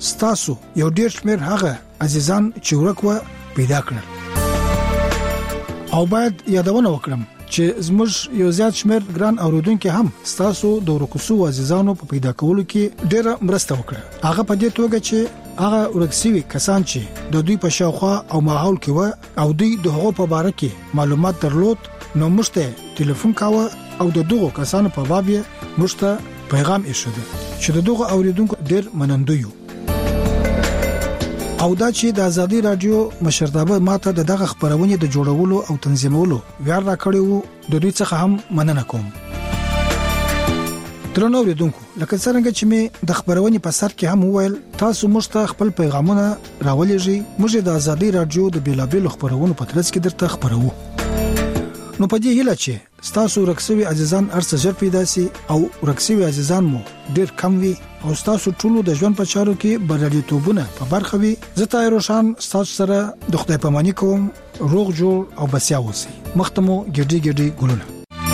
ستاسو یو ډیر شمیر هغه عزیزان چې ورک و پیدا کړل. او باید یادونه وکړم چې زموږ یو زیات شمیر ګران اوریدونکو هم ستاسو د ورکوسو عزیزانو په پیدا کولو کې ډیره مرسته وکړه. هغه په دې توګه چې هغه ورکسوي کسان چې د دوی په شاوخوا او ماحول کې و او دوی د هغو په باره کې معلومات درلود نو موږ ته ټلیفون کاوه او د دغو کسانو په باب یې موږ ته پیغام ایښود چې دغه اوریدونکو ډیر منندوی یو. او دا چې د ازادي رادیو مشرتابه ماته دغه خبرونه د جوړولو او تنظیمولو ویار راکړی وو د دوی څخه هم مننه کوم. درنو اوریدونکو لکه څنګه چې می د خبرونه په سر کې هم وویل تاسو موږ ته خپل پیغامونه راولېږئ. موږ د ازادي رادیو د بیلابیل خبرونو په ترڅ کې درته خبرو. نو په دې هیله چې تاسو ورکسوي عزیزان ارڅ ژر پیدا سي او ورکسوي عزیزان مو ډیر کم وي او تاسو ټول د ژوند په چارو کې بریالیتوبونه په برخه وي. زه تای روشان تاسو سره د خدای پاماني کوم. روغ جوړ او بسیا اوسئ. مختمو ګډي ګډي ګلونه.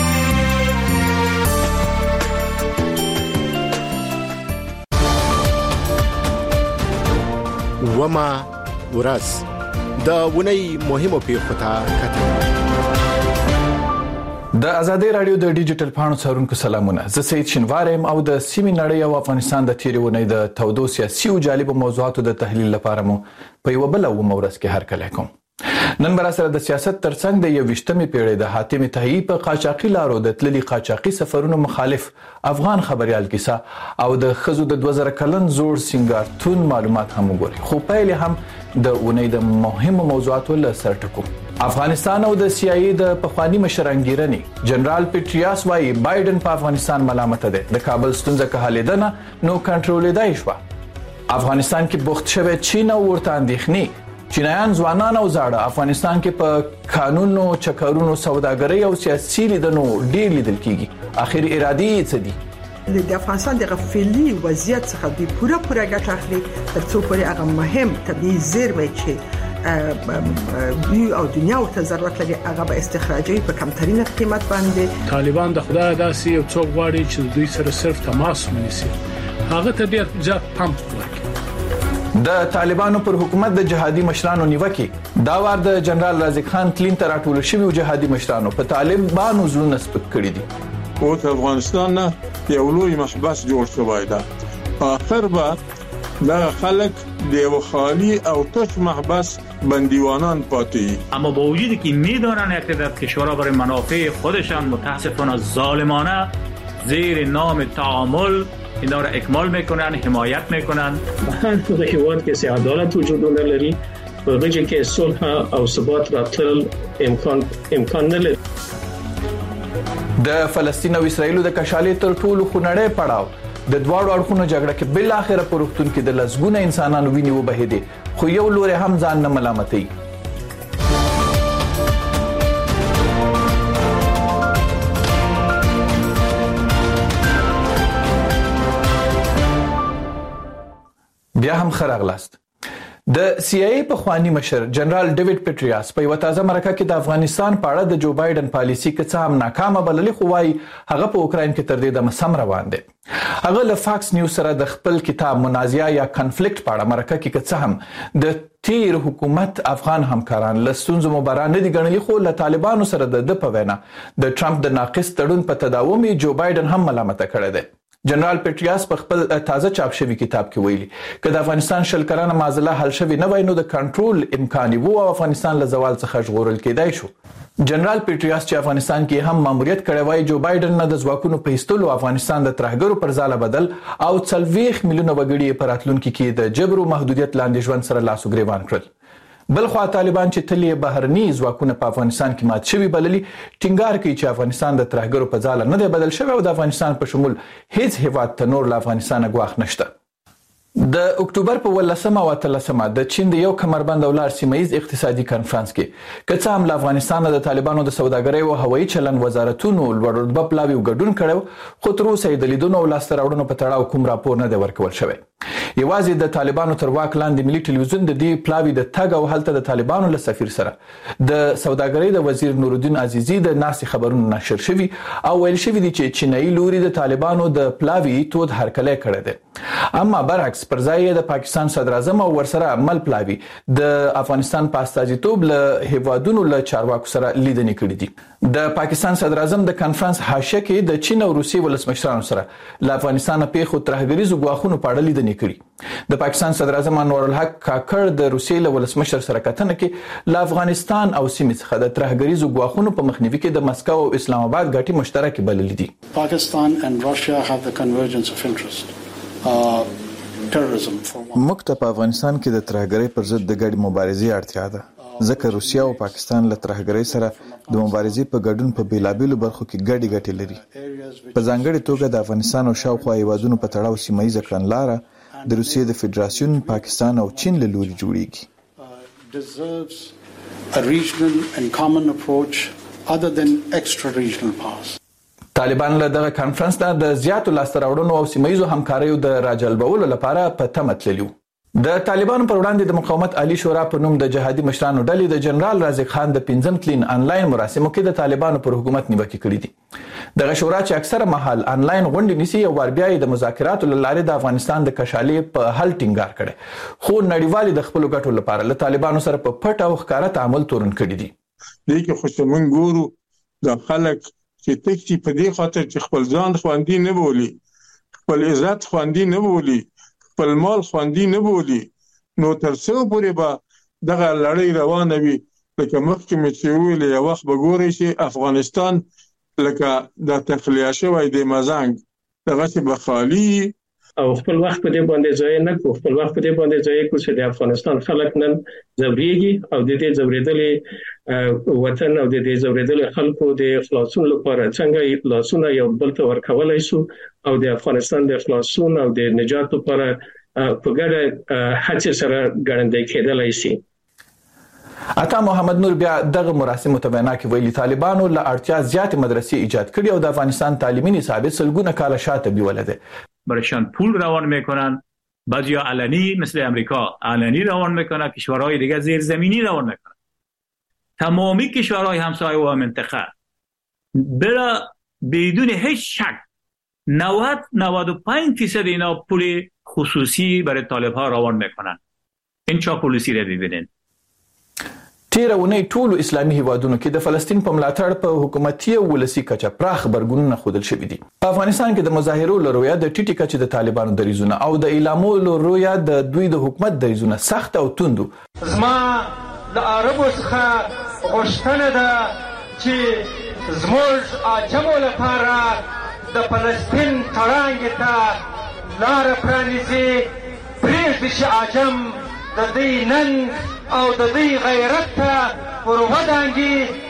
وما ورځ د ونی مهمو پیښو ته کتل. د ازادي رادیو د ډیجیټل پاڼو څارونکو سلامونه. زه سید شینوارم او د سیمې نړۍ او افغانستان د تیریونې د تودو سیاسي او جالب موضوعاتو د تحلیل لپاره مو په یو بل او مورس کې هرکلی کوم. نن بر سره د سیاست ترڅنګ د 21مې پیړۍ د حاتم طاهی په قاچاقي لارو د تللي قاچاقي سفرونو مخالف افغان خبريال کیسه او د خزو د 2000 کلن زوړ سنگارتون معلومات هم وګوري. خو پهل هم د اونۍ د مهمو موضوعاتو له سر ټکو. افغانستان او د CIA د پخوانی مشرانګیرنی جنرال پیټریاس وايي بایدن په افغانستان ملامت ده. د کابل ستونزه که حلیدنه نو کنټرولېدای شو. افغانستان کې بوخت شوی چین او ورته اندېښنې. چینایان ځوانان او زاړه افغانستان کې په قانونو چکرونو سوداګرۍ او سیاسي لیدنو ډېر لیدل کیږي. اخر ارادي څه دي؟ د افغانستان د غفلي وضعیت څخه د پوره ګټه اخلي ترڅو پرې هغه مهم طبيعي زیرمې چې او دنیا ورته ضرورت لري هغه به استخراجي په کمترینه قیمت باندې. طالبان د خدای داسې یو څوک غواړي چې دوی سره صرف تماس ونیسي. هغه ته ډېر ځات پمپ ورکړي. د طالبانو پر حکومت د جهادي مشرانو نیوکه دا وار د جنرال رازق خان تلین تر ټول شوی جهادي مشرانو په طالبانو زړه سپک کړی دي. او افغانستان نه یو لوی محبس جوړ شوی دی. اخر به دا خلک د خالی او تش محبس بندیوانان پاتی. اما با وجودی که میدانن اقتدار کشورها برای منافع خودشان متاسفانه ظالمانه زیر نام تعامل اینا را اکمال میکنن، حمایت میکنن. هر حیوان که عدالت وجود نداره و وجه که صلح او ثبات راتل امکان نداره. د فلسطین او اسرایل د کشالې تر ټولو خونړې پړاو د دواړو اړخونو جګړه کې بل اخره پروختون کې د لسګونه انسانانو ویني وبهیدي خو یو لوري هم ځان نه ملامتي. بیا هم خراغلاست. د CIA په خواني مشر جنرال ډیوډ پیټریاس په یو تازه مرکه کې د افغانستان په اړه د جو بایدن پالیسی کې څه هم ناکامه بللې خو وايي هغه په اوکراین کې تر دې د مسم روان دي. هغه له فاکس نیوز سره د خپل کتاب منازعه یا کنفلیکټ په اړه مرکه کې څه هم د تیر حکومت افغان همکاران له ستونزو مبارزه نه دي ګڼلي خو له طالبانو سره د پوینا د ټرمپ د ناقص تړون په تداوم جو بایدن هم ملامت کړی دی. جنرال پیټریاس په خپل تازه چاپ شوی کتاب کې ویلي چې د افغانستان شل کلنه معضله حل شوی نه وای نو د کنټرول امکان وو او افغانستان له زوال څخه ژغورل کېدای شو. جنرال پیټریاس چې افغانستان کې هم ماموریت کړی وای جو بایدن نه د ځواکونو په ایستلو افغانستان د ترهګرو پر ځاله بدل او 40 میلیونه وګړي په راتلونکي کې د جبر او محدودیت لاندې ژوند سره لاس وګریوان کړل. بلخوا طالبان چې تلې بهرني ځواکونه په افغانستان کې مات شوی بللي ټینګار کوي چې افغانستان د ترهګرو په ځاله نه دی بدل شوی او د افغانستان په شمول هیڅ هیواد ته نور له افغانستان غواخ نشته. د اکتوبر په 13 او 13 د چین د یو کمربند او لار سیمایي اقتصادي کانفرنس کې کڅ هم له افغانستان د طالبانو د سوداګرۍ او هوایي چلن وزارتونو لوړ رتبه پلاوی ګډون کړو خو تر اوسه د لیدونو او لاستراوړنو په تړاو کوم راپور نه دی ورکول شوی. یوازې د طالبانو تر واک لاندې ملي ټلویزیون د دې پلاوی د تګ او هلته د طالبانو له سفیر سره د سوداګرۍ د وزیر نورالدین عزیزی د ناسي خبرونو نشر شوي او ویل شوي دي چې چینایي لوري د طالبانو د پلاوی تود هرکلی کړی دی. اما برعکس پر ځای د پاکستان صدر اعظم او ورسره مل پلاوی د افغانستان په استازیتوب له هیوادونو له چارواکو سره لیدنې کړې دي. د پاکستان صدر اعظم د کانفرنس حاشیه کې د چین او روسیې ولسمشرانو سره له افغانستان پیښو ترهګریزو ګواښونو په اړه لیدنې کړي. د پاکستان صدر اعظم انور الحق کاکړ د روسیې له ولسمشر سره کتنه کې له افغانستان او سیمې څخه د ترهګریزو ګواښونو په مخنیوي کې د مسکو او اسلام آباد ګټې مشترکې بللې دي. Pakistan and Russia have the convergence of interest. موږ ته په افغانستان کې د ترهګرۍ پر ضد د ګډې مبارزې اړتیا ده، ځکه روسیا او پاکستان له ترهګرۍ سره د مبارزې په ګډون په بیلابیلو برخو کې ګډې ګټې لري. په ځانګړې توګه د افغانستان او شاوخوا هیوادونو په تړاو سیمه ییزه کړنلاره د روسیې د فدراسیون، پاکستان او چین له لوري جوړیږي. طالبان له دغه کانفرنس نه د زیاتو لاسته راوړنو او سیمه ییزو همکاریو د راجلبولو لپاره په تمه تللي وو. د طالبانو پر وړاندې د مقاومت عالی شورا په نوم د جهادي مشرانو ډلې د جنرال رازق خان د 5م تلین انلاین مراسمو کې د طالبانو پر حکومت نیوکې کړې دي. دغه شورا چې اکثره مهال انلاین غونډې نیسي او ور بیا د مذاکراتو لارې د افغانستان د کشالې په حل ټینګار کړي، خو نړیوالي د خپل ګټو لپاره له طالبانو سره په پټ او ښکاره تعامل تورن کړي دي. دې کې خو څنګه ګورو د خلک چې تکتي په دې خاطر چې خپل ځان خوندي نه بولي، خپل عزت خوندي نه بولي، خپل مال خوندي نه بولي، نو تر څو پورې به دغه لړۍ روانه وي. لکه مخکې مې چې ویل یو وخت به ګورئ چې افغانستان لکه د تخلیه شوی د مزنګ دغسې به خالي او خپل وخت په دې باندې ځای نه کړو، خپل وخت په دې باندې ځای کړو چې د افغانستان خلک نن ځورېږي او د دې ځورېدلې وطن او د دې ځورېدلې خلکو د خلاصون لپاره څنګه لاسونه یو بل ته ورکولی شو او د افغانستان د خلاصون او د نجات لپاره په ګډه هڅې سره ګړندی کېدلی شي. عطا محمد نور بیا دغه مراسمو ته وینا کې ویلي طالبانو له اړتیا زیاتې مدرسې ایجاد کړي او د افغانستان تعلیمي نصاب سلګونه کاله شاته بیوله ده. برشان پول روان میکنن، بعضیا علنی مثل امریکا علنی روان میکنن، کشورهای دیگه زیر زمینی روان میکنن. تمامی کشورهای همسایه و منطقه بلا بدون هیچ شک 90-95% اینا پول خصوصی برای طالب ها روان میکنن. این چا پالیسی را ببینین. تیر اونۍ ټولو اسلامي هیوادونو کې د فلسطین په ملاتړ په حکومتي او ولسي کچه پراخ خبرګونونه ښودل شوي دي. په افغانستان کې د مظاهرو له رویه د ټیټې کچې د طالبانو دریځونه او د اعلامو له رویه د دوی د حکومت دریځونه سخت او توند. زما د عربو څخه غوښتنه ده چې زموږ عجمو لپاره د فلسطین تړانګې ته لاره پرانیزي، پرېږدي چې عجم د دوی ننګ او د دوی غیرت ته ور ودانګي.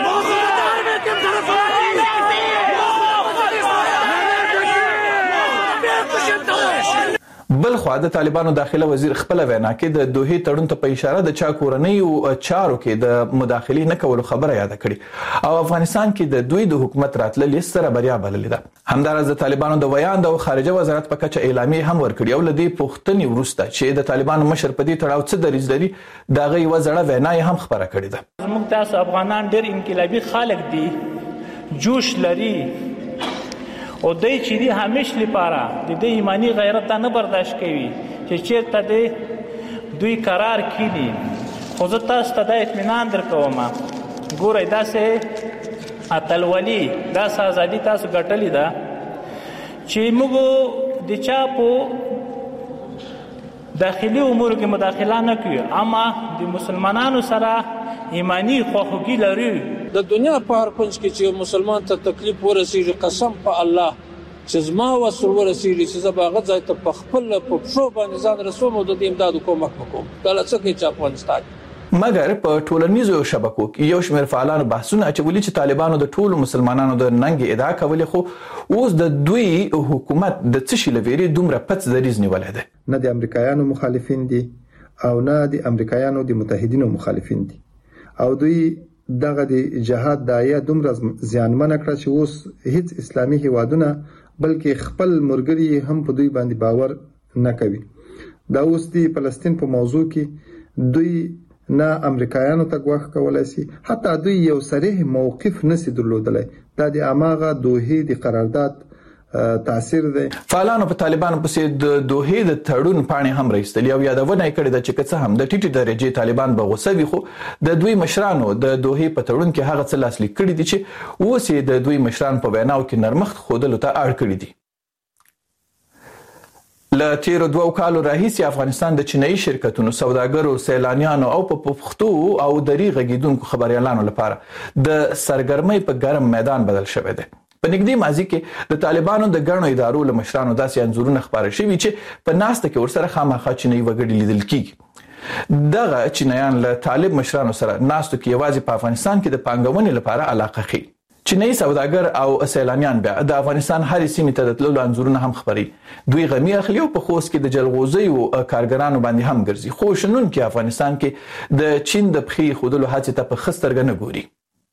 بل خو د طالبانو داخله وزیر خپل وینا کې د دوه تړون ته په اشاره د چا کورنۍ او چارو کې د مداخلې نه کولو خبره یاد کړي او افغانستان کې د دوی د حکومت راتلل ستره بریا بللې ده. همدارس د طالبانو د ویاند او خارجه وزارت په کچه اعلامیه هم ورکړي او لدی پوښتنې وروسته چې د طالبانو مشر په دې تړاو څه دریځ لري دا غي وزړه وینا هم خبره کړې ده. موږ تاسو افغانان ډېر انقلابي خلک دي، جوش لري او دای چې دی همیش لپاره د دې ایمانی غیرت نه برداشت کوي چې چیرته دی دوی قرار کړي. خو زه تاسو ته د اطمینان درکوم ګورئ داسې اتلولي داسې ازادي تاسو ګټلې ده چې موږ د چا په داخلي امور کې مداخله نه کوي، اما د مسلمانانو سره ایمانی خواخوږي لري. د دنیا په هر کونج کې چې مسلمان ته تکلیف ورسیږي قسم په الله چې زما وسر ورسیږي چې زه به هغه ځای ته په خپل په پښو باندې ځان رسوم او د امداد کومک وکړم. دا څه کوي چې افغانستان مګر په ټولنیزو شبکو کې یو شمېر فعالانو بحثونه اچولي چې طالبانو د ټولو مسلمانانو د ننګ ادعا کولې، خو اوس د دوی حکومت د څه شي لویري دومره پڅ دریځ نیولې ده. نه د امریکایانو مخالفین دي او نه د امریکایانو د متحدینو مخالفین دي او دوی دغه د جهاد دایه دومره زیانمنه کړه چې اوس هیڅ اسلامي هیوادونه بلکې خپل مرګري هم په دوی باندې باور نه کوي. دا اوس د فلسطین په موضوع کې دوی نه امریکایانو ته غوښ کولای شي، حتی دوی یو صریح موقف نشي درلودلای. دا د اماغه دوحې د قرارداد تاثیر دی. فعالانو په طالبانو پسې د دوحې د تړون پاڼې هم راایستلې او یادونه یې کړې ده چې که څه هم د ټیټې درجې طالبان به غوسه وي، خو د دوی مشرانو د دوحې په تړون کې هغه څه لاسلیک کړي دي چې اوس یې د دوی مشران په ویناو کې نرمښت ښودلو ته اړ کړي دي. له تیرو 2 کالو راهیسې افغانستان د چینایي شرکتونو، سوداګرو، سیلانیانو او په پښتو او دری غږیدونکو خبريالانو لپاره د سرګرمۍ په ګرم میدان بدل شوی دی. په نږدې ماضي کې د طالبانو د ګڼو ادارو له مشرانو داسې انځورونه خپاره شوي چې په ناسته کې ورسره خامخا چینایي وګړي لیدل کیږي. دغه چینایان له طالب مشرانو سره ناستو کې یوازې په افغانستان کې د پانګونې لپاره علاقه ښيي. چینایي سوداګر او سیلانیان بیا د افغانستان هرې سیمې ته د تللو انځورونه هم خپري. دوی غمی اخلي او په خوست کې د جلغوزیو کارګرانو باندې هم ګرځي، خو شنونکي افغانستان کې د چین د پخې خودلو هڅې ته په خسترګه نه ګوري.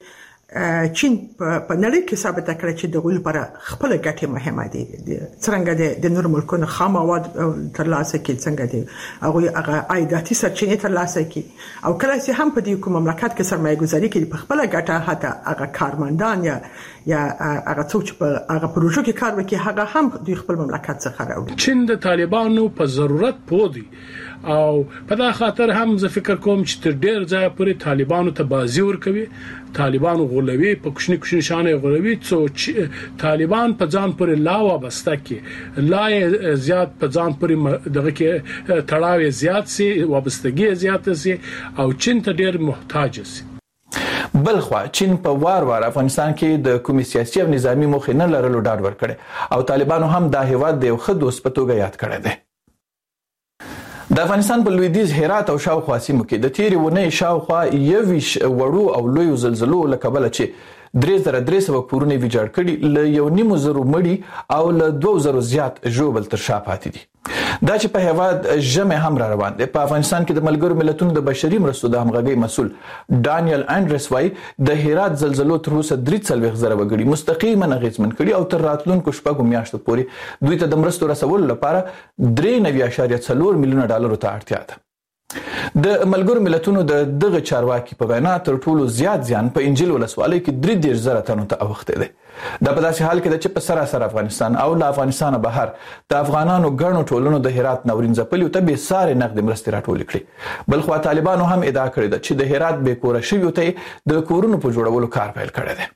چین په نړۍ کې ثابته کړه چې د غوړ لپاره خپل ګټې مهمه دي. څنګه د نور ملکونو خام مواد ترلاسه کړي، څنګه دي هغه عایداتي سرچینې ترلاسه کړي، او کله چې هم په دې کوم مملکت کې سرمایه گذاري کوي په خپل ګټه، حتی هغه کارمندان یا هغه څوک چې په هغه پروژو کې کار وکړي هغه هم د خپل مملکت څخه راوړي. چین د طالبانو په ضرورت پودي او په دا خاطر هم زه فکر کوم چې تر ډیر ځای پورې طالبانو ته بازي ورکوي، طالبانو غولوي، په کوچني شانه غولوي، څو طالبان په ځان پورې لا وابسته کې لا زیات په ځان پورې دغه کې تړاو زیات سي، وابستګي زیات سي او چین ته ډیر محتاج سي. بلخوا چین په وار افغانستان کې د کومي سیاسي او نظامی موخې نه لرلو ډاډ ورکړي او طالبانو هم د هیواد د یو ښه دوست په توګه یاد کړی دی. د افغانستان په لویدیځ هرات او شاوخوا سیمو کې د تیرې ونې شاوخوا 21 وړو او لویو زلزلو له کبله چې 3300 کورونه ویجاړ کړي، له 1.5 مړي او له 2000 زیات ژوبل تر شا پاتې دي. دا چې په هیواد ژمه هم را روان دي. په افغانستان کې د ملګرو ملتونو د بشري مرستو د همغږي مسول ډانیل انډرس وايي د هرات زلزلو تر اوسه 43,000 وګړي مستقیما اغیزمن کړي او تر راتلونکو شپږو میاشتو پورې دوی ته د مرستو رسولو لپاره 3.4 میلیونه ډالر ته اړتیا ده. د ملګرو ملتونو د دغه چارواکي په وینا تر ټولو زیات زیان په انجیل ولسوالۍ کې 3,000 تنو ته اوخته ده. دا په داسې حال کې چې په سراسر افغانستان او له افغانستان بهر د افغانانو ګڼو ټولنو د هرات ناورین ځپلو ته به ساري نقد مرستې راټول کړي. بلخو طالبانو هم ادعا کړې ده چې د هرات به کور شوی ته د کورونو په جوړولو کار پیل کړی دی.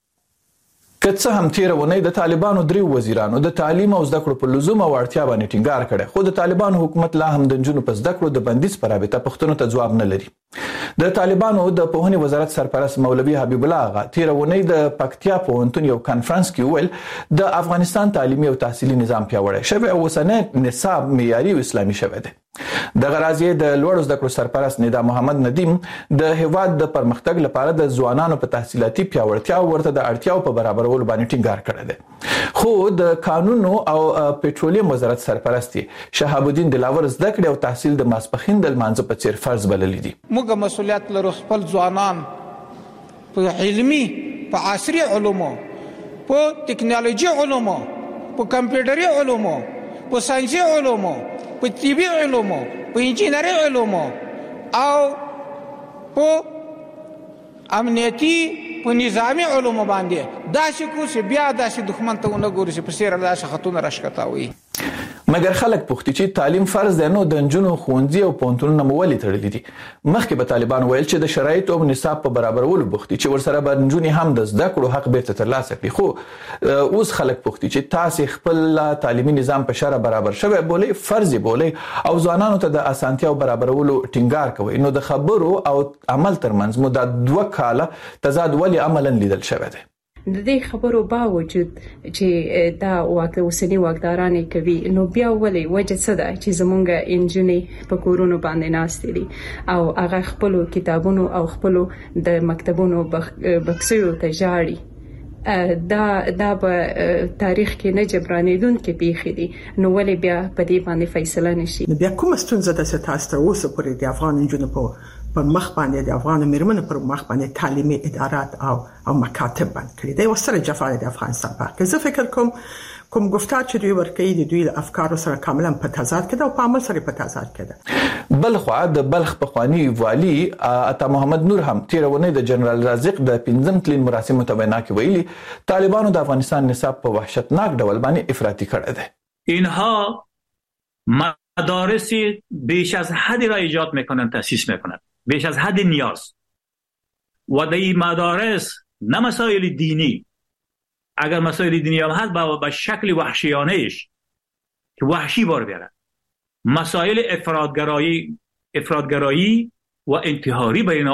که څه هم تیرونه د طالبانو 3 وزیرانو د تعلیم او زده کړو په لزوم او اړتیا باندې ټینګار کړي، خو د طالبانو حکومت لا هم د جنونو په زده کړو د بندیز پر رابطه پښتنو ته جواب نه لري. د طالبانو د پوهنې وزارت سرپرست مولوي حبیب الله آغا تیرونه د پکتیا پوهنتون یو کانفرنس کې ویل د افغانستان تعلیمي او تحصیلي نظام پیاوړی شوی او وسنه نصاب معیاري او اسلامي شوی دی. د غرازی د لوړ زده کړو سرپرست ندا محمد ندیم د هیواد د پرمختګ لپاره د ځوانانو په تحصیلاتي پیاوړتیا ورته د اړتیاو په برابرولو باندې ټینګار کړی دی. خو د قانون او پټرولیم وزارت سرپرست شهاب الدین دلاور زده کړې او تحصیل د ماسپخین د لمانځه په څیر فرض بللی دي. موږ مسؤلیت لرو خپل ځوانان په علمي، په عصري علومو، په ټکنالوژي علومو، په کمپیوټري علومو، په ساينسي علومو، په طبي علومو، په انجینري علومو او په امنیتي په نظامی علومو باندې دا شکو چې بیا داسې دښمن ته ونه ګوري چې په سیر داسې خطونه راشکتاوي. مګر خلک پوښتنه چې تعلیم فرض دی نو د جنونو خوندې او پونتونو مولي تړلې دي. مخکې به طالبان ویل چې د شرایط او نصاب په برابرولو بوختي چې ورسره به جنونی هم د زده کړو حق بیرته ترلاسه کړي. خو اوس خلک پوښتنه چې تاسو خپل تعلیمي نظام په شرع برابر شوی بولي، فرض بولي او ځوانانو ته د اسانتیا او برابرولو ټینګار کوي، نو د خبرو او عمل ترمنځ مو د 2 کاله تضاد ولې عملاً لیدل شوی دی. د دې خبرو باوجود چې دا اوسنی واکداران کوي، نو بیا ولې وجه څه ده چې زمونږ انجنې په کورونو باندې ناستې دي او هغه خپل کتابونو او خپل د مکتبونو بکسونو ته ژاړي. دا په تاریخ کې نه جبرانېدونکې پیښې دي، نو ولې بیا په دې باندې فیصله نشي؟ بیا کوم ستونزه ده چې تاسو ته اوس پورې د افغان انجنونو په پر مخ باندې د افغان میرمنو پر مخ باندې تعلیمي ادارات او مکاتب باندې کړی دی. وسره جفا د افغانستان په کې زه فکر کوم گفتار چې دوی ورکوي د دوی افکارو سره کاملا په تضاد کې ده او په عمل سره په تضاد کې ده. بل خو د بلخ پخوانی والی عطا محمد نور هم تیرونه د جنرال رازق د 5 تلین مراسمو ته وینا کې ویلي طالبانو د افغانستان نصاب په وحشتناک ډول باندې افراطی کړی دی. اینها مدارس بیش از حدی را ایجاد میکنن، تأسیس میکنن، بیش از حد نیاز. و در این مدارس نه مسائل دینی، اگر مسائل دینی هم هست با شکل وحشیانهش که وحشی بار بیارن، مسائل افراطگرایی و انتحاری بین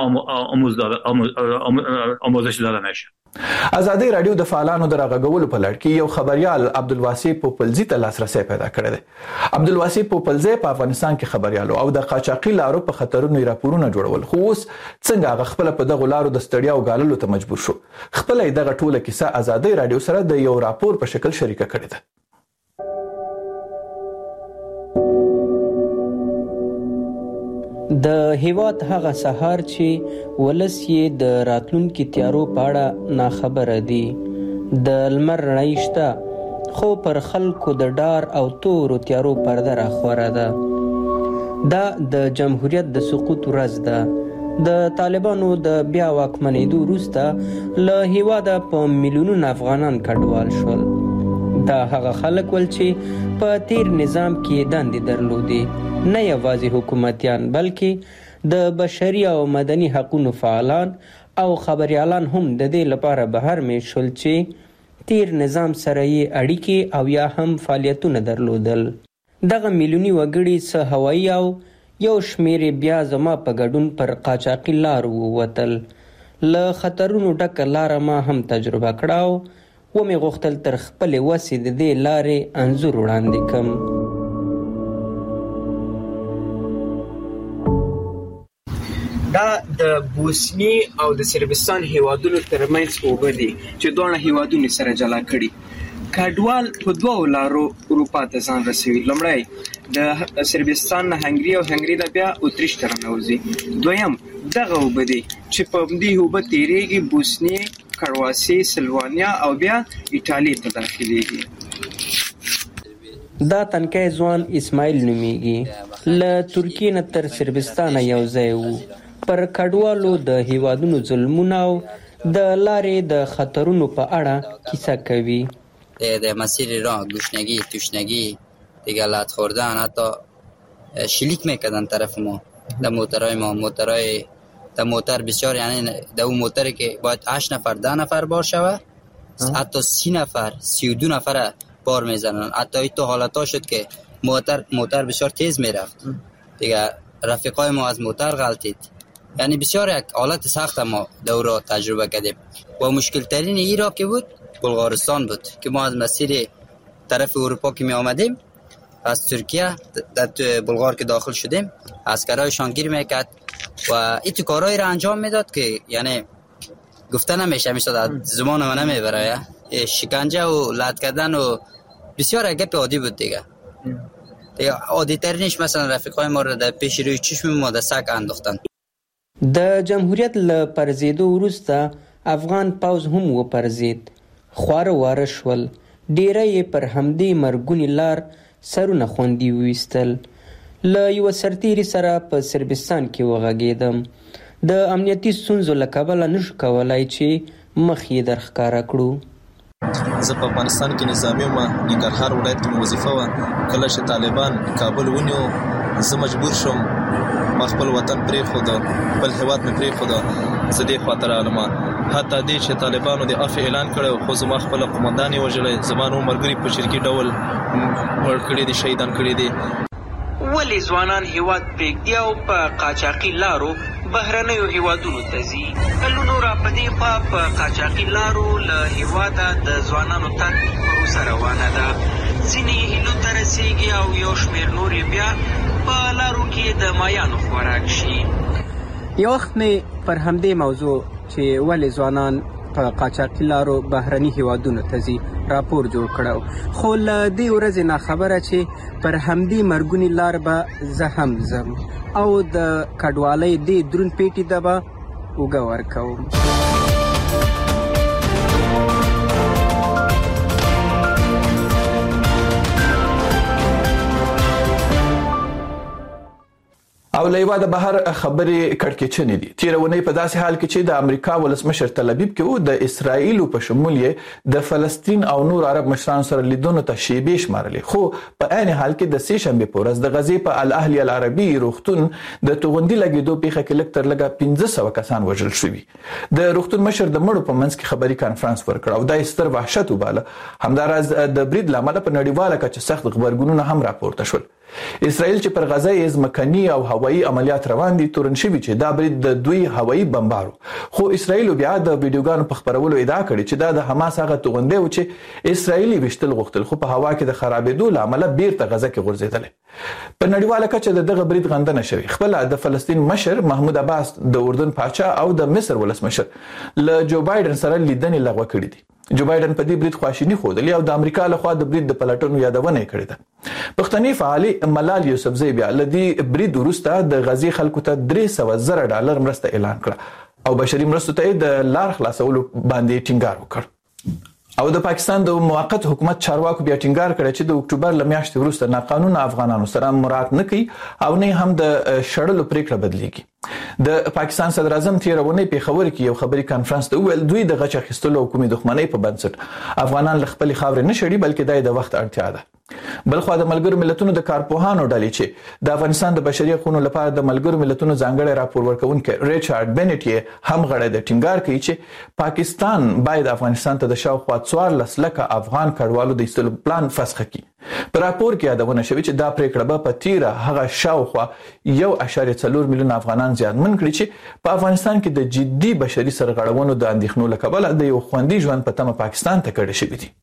آموزش داده نشه. ازادي رادیو د فعالانو د راغولو په لړ کې یو خبريال عبدالواسي پوپلزي ته لاسرسي پیدا کړی دی. عبدالواسي پوپلزي په افغانستان کې خبريالو او د قاچاقي لارو په خطرونو راپورونه جوړول، خو اوس څنګه هغه خپل په دغه لارو د ستړیا او غاللو ته مجبور شو. خپل دغه ټوله کیسه ازادي رادیو سره د یو راپور په شکل شریکه کړې ده. د هیواد هغه سهار چې ولس یې د راتلونکي تیارو په اړه ناخبره دي. د لمر رڼا شته خو پر خلکو د ډار او تورو تیارو پرده راخوره ده. دا د جمهوریت د سقوط ورځ ده. د طالبانو د بیا واکمنېدو وروسته له هیواده په میلیونونو افغانان کډوال شول. دا هغه خلک ول چې په تیر نظام کې دندې درلودې، نه یوازې حکومتیان بلکې د بشري او مدني حقوقو فعالان او خبريالان هم د دې لپاره بهر میشول چې تیر نظام سره یې اړیکې او یا هم فعالیتونه درلودل. دغه میلیوني وګړي څه هوایي او یو شمیر بیا زما په ګډون پر قاچاقي لارو ووتل. له خطرونو ډکه لاره ما هم تجربه کړه و مې غوښتل تر خپلې وسې د دې لارې انځور وړاندې کړم. دا د بوسني او د صربستان هیوادونو ترمنځ اوبه دي چې دواړه هیوادونه سره جلا کړي. کډوال په دوه لارو اروپا ته ځان رسوي. لومړی د صربستان نه هنګري او هنګري نه بیا اتریش ته راوځي. دویم دغه اوبه دي چې په همدې اوبه تیریږي بوسني، کرواسی، سلوانیا او بیا ایټالیا ته داخليږي. دا تنکي ځوان اسماعیل نومیږي. له ترکیې نه تر صربستان یو ځای وو. پر کډوالو د هیوادونو ظلمونه او د لارې د خطرونو په اړه کیسه کوي. در مسیر راه گشنگی، تشنگی، دیگه لط خوردن، حتی شلیک میکردن طرف ما در موترهای ما. در موتر بسیار، یعنی در اون موتری که باید 8 نفر 10 نفر بار شوه، حتی 30 نفر 32 نفر بار میزنن. حتی تو حالتا شد که موتر بسیار تیز میرفت دیگه. رفیقای ما از موتر غلطید. یعنی بسیار یک حالت سخت ما دورا تجربه کردیم. و مشکل ترین ای را که بود بلغارستان بود که ما از مسیر طرف اروپا که می آمدیم از ترکیه در بلغار که داخل شدیم، عسکرای شانگیر میکرد و این تو کارهایی را انجام میداد که یعنی گفته نمیشه، میشد زمان ما نمیبره. شکنجه و لط کردن و بسیار گپ عادی بود دیگه. عادی ترینش مثلا رفیقای ما را در پیش روی چشم ما در سگ انداختن. د جمهوریت له پرځېدو وروسته افغان پوځ هم وپرځېد. خواره واره شول. ډیری یې پر همدې مرګونې لار سرونه خوندي وویستل. له یوه سرتیري سره په صربستان کې وغږېدم. د امنیتي ستونزو له کبله نشو کولی چې مخ یې درښکاره کړو. زه په افغانستان کې نظامي وم. ننګرهار ولایت کې مې وظیفه وه. کله چې طالبان کابل ونیو زه مجبور شوم ما خپل وطن پرېښوده، خپل هیواد مې پرېښوده، زه دې خواته رالم. حتی دې چې طالبانو د عفو اعلان کړی، خو زما خپله قومندان یې وژلی، زما نور ملګري په شرکي ډول مړ کړي دي، شهیدان کړي دي. ولې ځوانان هیواد پرېږدي او په قاچاقي لارو بهرنیو هیوادونو ته ځي؟ کلونو را په دې خوا په قاچاقي لارو له هیواده د ځوانانو تګ پروسه روانه ده. ځینې هیلو ته رسېږي او یو شمېر نور یې بیا په لارو کې د مایانو خوراک شي. یو وخت مې پر همدې موضوع چې ولې ځوانان په قاچاقي لارو بهرني هیوادونو ته ځي راپور جوړ کړو. خو له دې ورځې نه خبره چې پر همدې مرګونی لار به زه هم ځم او د کډوالۍ دې دروند پیټي ته به اوږه ورکوم. او لیوا د بهر خبرې کړکېچنې دي. تیره اونۍ په داسې حال کې چې د امریکا ولسمشر تل ابیب کې وو، د اسرائیل په شمول یې د فلسطین او نور عرب مشرانو سره لیدونو ته شیبې شمارلې. خو په عین حال کې د سې شنبې په ورځ د غزې په الاهلي العربي روغتون د توغندي لګېدو پیښه کې لږ تر لږه 1500 کسان وژل شوي. د روغتون مشر د مړو په منځ کې خبري کانفرنس ورکړ او دا ستر وحشت وباله. همداراز د برید له امله په نړیواله کچه سخت غبرګونونه هم راپورته شول. اسرائیل چې پر غزه یې ځمکني او هوایي عملیات روان دي، تورن شوي چې دا برید د دوی هوایي بمبارو. خو اسرائیل بیا د ویډیوګانو په خبرولو ادعا کړې چې دا د حماس هغه توغندی و چې اسرائیلي وشتل غوښتل، خو په هوا کې د خرابېدو له امله بیرته غزه کې غورځېدل. په نړیواله کچه دغه برید غندنه شوی. خپل د فلسطین مشر محمود عباس، د اردن پاچا او د مصر ولسمشر له جو بایدن سره لیدنې لغوه کړې دي. جو بایدن په دې برید خواشینی ښودلې او د امریکا لخوا د برید د پلټنو یادونه کړې ده. پښتني فعالي ملال یوسفزی بیا له دې برید وروسته د غزې خلکو ته $300,000 مرسته اعلان کړه او بشري مرستو ته د لار خلاصولو باندې ټینګار وکړ. او د پاکستان د موقت حکومت چارواکو بیا ټینګار کړی چې د اکتوبر له میاشتې وروسته ناقانونه افغانانو سره مراعات نه کوي او نه هم د شړلو پریکړه بدلیږي. د پاکستان صدر اعظم تیره اونۍ پیښور کې یو خبري کانفرنس ته وویل دوی د غچ اخیستلو او کومې دښمنۍ په بنسټ افغانان له خپلې خاورې نه شړي، بلکې دا د وخت اړتیا ده. بلخوا د ملګرو ملتونو د کارپوهانو ډلې چې د افغانستان د بشري حقوقو لپاره د ملګرو ملتونو ځانګړی راپور ورکونکي ریچارډ بینټ یې هم غړی د ټینګار کوي چې پاکستان باید افغانستان ته د شاوخوا 14 لکه افغان کډوالو د ایستلو پلان فسخ کړي. په راپور کې یادونه شوې چې دا پریکړه به په تیره هغه شاوخوا 1.4 میلیون افغانان زیانمن کړي چې په افغانستان کې د جدي بشري سرغړونو د اندېښنو له کبله د یو خوندي ژوند په تمه پاکستان ته کډه شوي دي.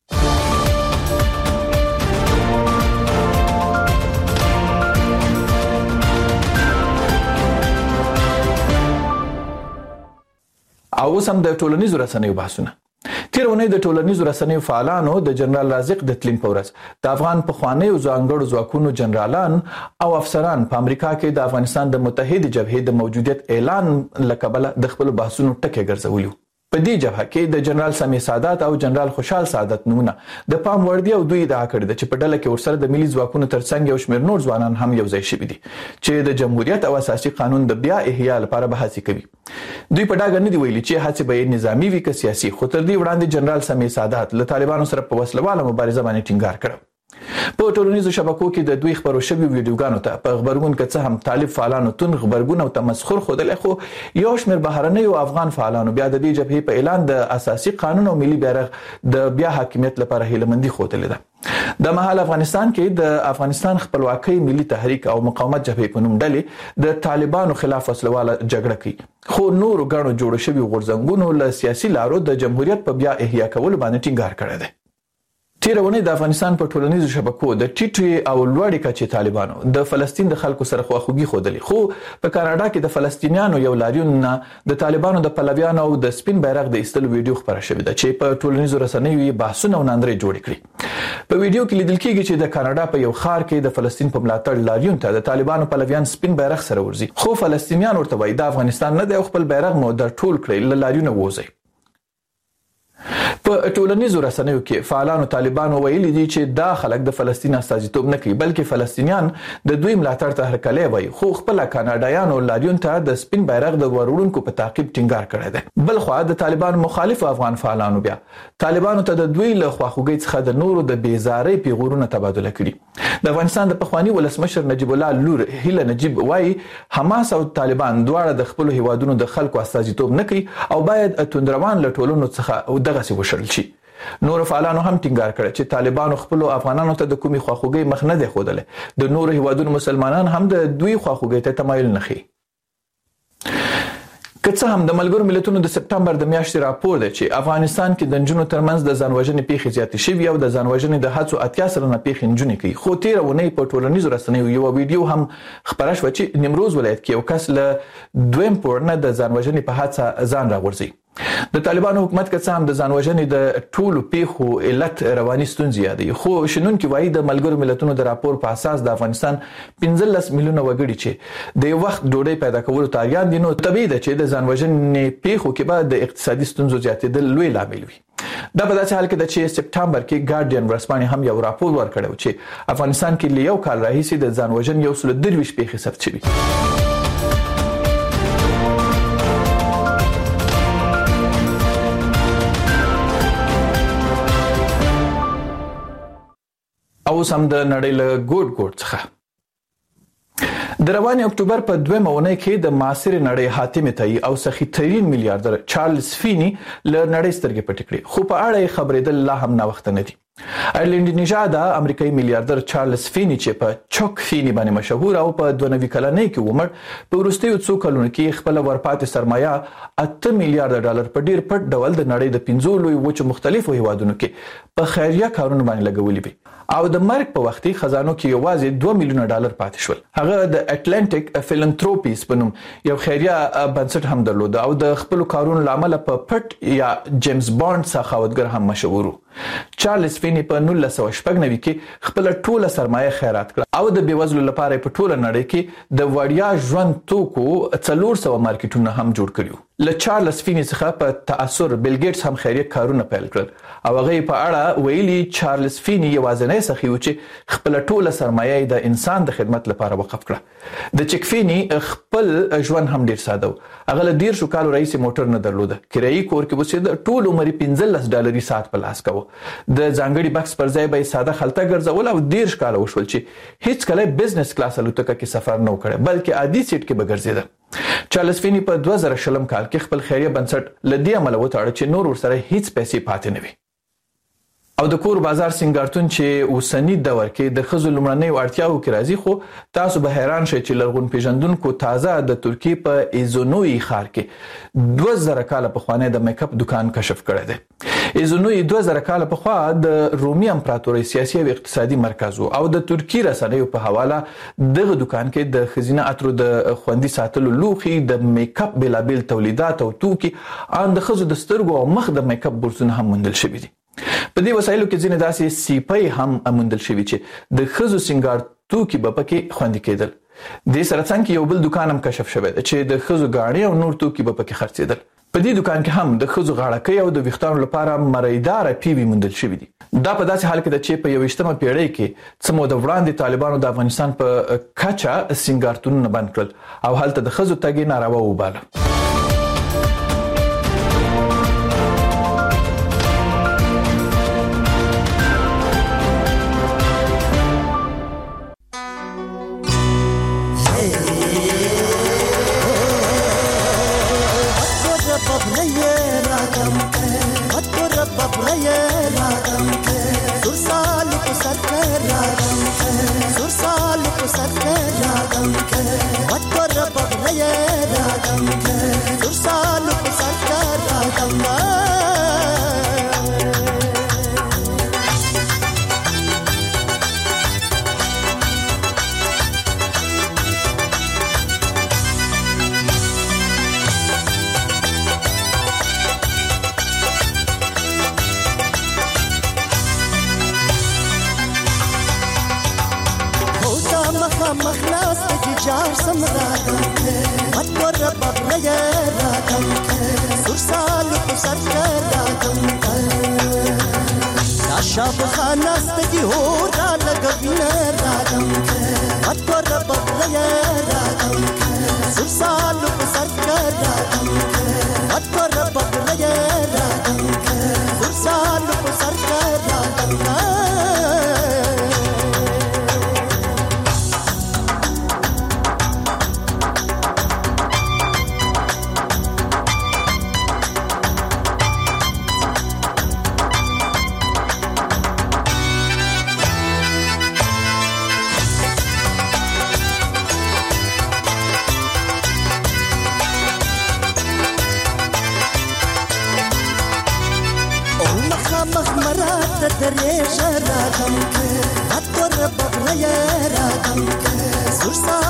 او اوس هم د ټولنیزو رسنیو بحثونه. تیر اونۍ د ټولنیزو رسنیو فعالانو د جنرال رازق د تلین په ورځ د افغان پخوانیو ځانګړو ځواکونو جنرالان او افسران په امریکا کې د افغانستان د متحده جبهې د موجودیت اعلان لکبله د خپل بحثونو ټکي ګرځولي. په دې جبهه کې د جنرال سمیع سادات او جنرال خوشحال سادات نمونه د پام وړ دي او دوی ادعا کړې ده چې په ډله کې ورسره د ملي ځواکونو ترڅنګ یو شمېر نور ځوانان هم یو ځای شوي دي چې د جمهوریت او اساسي قانون د بیا احیا لپاره بحث کوي. دوی په ډاګه نه دی ویلي چې هڅه به نظامی وي که سیاسي، خو تر دې وړاندې جنرال سمیع سادات له طالبانو سره په وسلواله مبارزه باندې ټینګار کړ. په ټولنیزو شبکو کې د دوی خبرو شوي ویډیوګانو ته په خبرګون کې څه هم طالب فعالانو تون خبرګون او تمسخر خوده، خو یو شمېر بهرنیو افغان فعالانو بیا د دې جبهې په اعلان د اساسي قانون او ملي بیرغ د بیا حاکمیت لپاره هیلهمندي خوده ده. د مهال افغانستان کې د افغانستان خپلواکۍ ملي تحریک او مقاومت جبهې په نوم ډلې د طالبانو خلاف وسلواله جګړه کوي، خو نورو ګڼو جوړ شوي غورځنګونو له سیاسي لارو د جمهوریت په بیا احیا کولو باندې ټینګار کړی دی. تیره اونۍ د افغانستان په ټولنیزو شبکو د ټیټې او لوړې کچې طالبانو د فلسطین د خلکو سره خواخوږي ښودلې، خو په کاناډا کې د فلسطینیانو یو لاریون نه د طالبانو د پلویانو او د سپین بیرغ د ایستلو ویډیو خپره شوې ده چې په ټولنیزو رسنیو یې بحثونه او ناندرۍ جوړې کړي. په ویډیو کې لیدل کېږي چې د کاناډا په یو ښار کې د فلسطین په ملاتړ لاریون ته د طالبانو پلویان سپین بیرغ سره ورځي، خو فلسطینیان ورته وایي د افغانستان نه دی او خپل بیرغ مو در ټول کړئ، له لاریونه ووځئ. په ټولنیزو رسنیو کې فعالانو طالبانو ویلي دي چې دا خلک د فلسطین استازیتوب نه کوي، بلکې فلسطینیان د دوی ملاتړ ته هرکلی وایي، خو خپل کاناډایانو لاریون ته د سپین بیرغ د وروړونکو په تعقیب ټینګار کړی دی. بلخوا د طالبانو مخالف افغان فعالانو بیا طالبانو ته د دوی له خواخوږۍ څخه د نورو د بیزارۍ پیغورونه تبادله کړي. د افغانستان د پخوانی ولسمشر نجیب الله لور هیله نجیب وایي حماس او طالبان دواړه د خپل هیوادونو د خلکو استازیتوب نه کوي او باید توندروان له ټولنو څخه دغه څه وشړل شي. نور فعالانو هم ټینګار کړ چې طالبانو خپل افغانانو ته د کومي خواخوږۍ مخ نه دی ښودلی، د نورو هیوادونو مسلمانان هم د دوی خواخوږۍ ته تمایل نه ښیي. که څه هم د ملګرو ملتونو د سپټمبر د میاشتې راپور دی چې افغانستان کې د نجونو ترمنځ د ځانوژنې پیښې زیاتې شوي او د ځانوژنې د هڅو 80 سلنه پیښې نجونې کوي، خو تیره اونۍ په ټولنیزو رسنیو یو ویډیو هم خپره شوه چې نیمروز ولایت کې یو کس له دویم پوړ نه د ځانوژنې په هڅه ځان راغورځوي. د طالبانو حکومت که څه هم د ځانوژنې د ټولو پیښو علت رواني ستونزې یادوي، خو شنونکي وایي د ملګرو ملتونو د راپور په اساس د افغانستان 15 میلیونه وګړي چې د یو وخت ډوډۍ پیدا کولو ته اړین دي، نو طبیعي ده چې د ځانوژنې پیښو کې به د اقتصادي ستونزو زیاتېدل لوی لامل وي. دا په داسې حال کې ده چې سپټمبر کې ګارډین ورځپاڼې هم یو راپور ورکړی چې افغانستان کې له یو کال راهیسې د ځانوژنې 123 پیښې ثبت شوي. او سم د نړۍ له ګوټ څخه د رواني اکتوبر په 2 مونۍ کې د معاصر نړۍ حاتم تایي او سخی ترين میلیارډر چارلز فینی له نړۍ سترګې پټې کړې، خو په اړه خبرېدل لا هم نه وخت نه دي. ایرلند نژاد امریکایي میلیارډر چارلز فینی چې په چوک فینی باندې مشهور او په 92 کلنۍ کې عمر په وروستیو څو کلونو کې خپل ورپاتې سرمایه 8 میلیارډ ډالر په ډیر پټ ډول د نړۍ د 15 لوی وچو مختلفو هیوادونو کې په خیریه کارونو باندې لګولې وي، او د مرګ په وختي خزانو کې یوازې 2 میلیونه ډالر پاتې شول. هغه د اټلانټیک فیلانتروپیز په نوم یو خیریه بنسټ هم درلود او د خپل کارونو لامل په پټ یا جیمز بانډ سخاوتګر هم مشهور. چارلز فینی په 1996 کې خپل ټوله سرمایه خیرات کړه او د بیوزلو لپاره په ټوله نړۍ کې د وړیا ژوند توکو 400 مارکیټونه هم جوړ کړیو. له چارلز فینی څخه په تاثر بیل ګیټس هم خیریه کارونه پیل کړل او هغه په اړه ویلي چارلز فینی یوازینی سخی و چې خپل ټوله سرمایه د انسان د خدمت لپاره وقف کړه. د چک فینی خپل ژوند هم ډیر ساده و، هغه له 10 کالو رئیس موټر نه درلود، کرایي کور کې وسید، ټول عمر 15 ډالري ساعت په لاس کاوه، د ځانګړي بکس پر ځای به ساده خلطه ګرځول او 10 کال وشول چې هیڅ کله بزنس کلاس الوتکه کې سفر نه وکړ بلکې عادي سیټ کې به ګرځیده. چارلز فینی په 2000 کال کې خپل خیریه بنسټ لدی عمل وتاړ چې نور ورسره هیڅ پیسې پاتې نه وي. او د کور بازار سنگارتون چې اوسنی دور کې د خزو لمړنۍ اړتیاو کې راځي، خو تاسو به حیران شئ چې لرغون پیژندونکو تازه د ترکیې په ایزونوی ښار کې 2000 کال پخوانی د میک اپ دکان کشف کړی دی. ایزونوی 2000 کال پخوا د رومي امپراتورۍ سیاسي او اقتصادي مرکز او د ترکی رسنیو په حواله دغه دکان کې د خزینه اترو د خوندي ساتلو لوخي، د میک اپ بلابل تولیدات او توکي، ان د خزو د سترګو او مخ د میک اپ برسونه هم موندل شوي دي. په دې وسایلو کې ځینې داسې سیپۍ هم موندل شوي چې د خزو سنگار توکي به پکې خوندي کېدل. د سره څنګه یو بل دکان هم کشف شوی چې د خزو غاړي او نور توکي به پکې خرڅېدل. په دې دکان کې هم د خزو غاړکۍ او د ویښتانو لپاره مریدار پیوي موندل شوی دي. دا په داسې حال کې ده چې په 21مه پیړۍ کې څه موده وړاندې طالبانو د افغانستان په کچا سنگارتونونه بند کړل او هلته د خزو تګ ناروا وباله.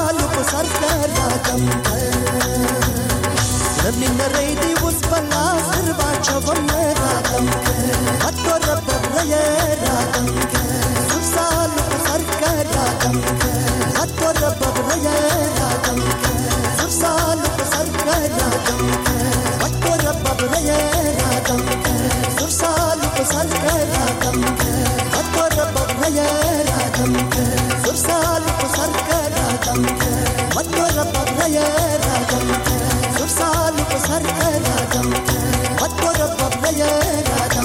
Let me narrate it was balance چون رادم حتی رب برای رادم سر سال سر رادم حتی رب برای رادم سر سال سر رادم حتی رب برای رادم سر سال سر رادم حتی رب برای رادم سر سال سر رادم حتی رب برای رادم سر سال سر رادم حتی رب برای رادم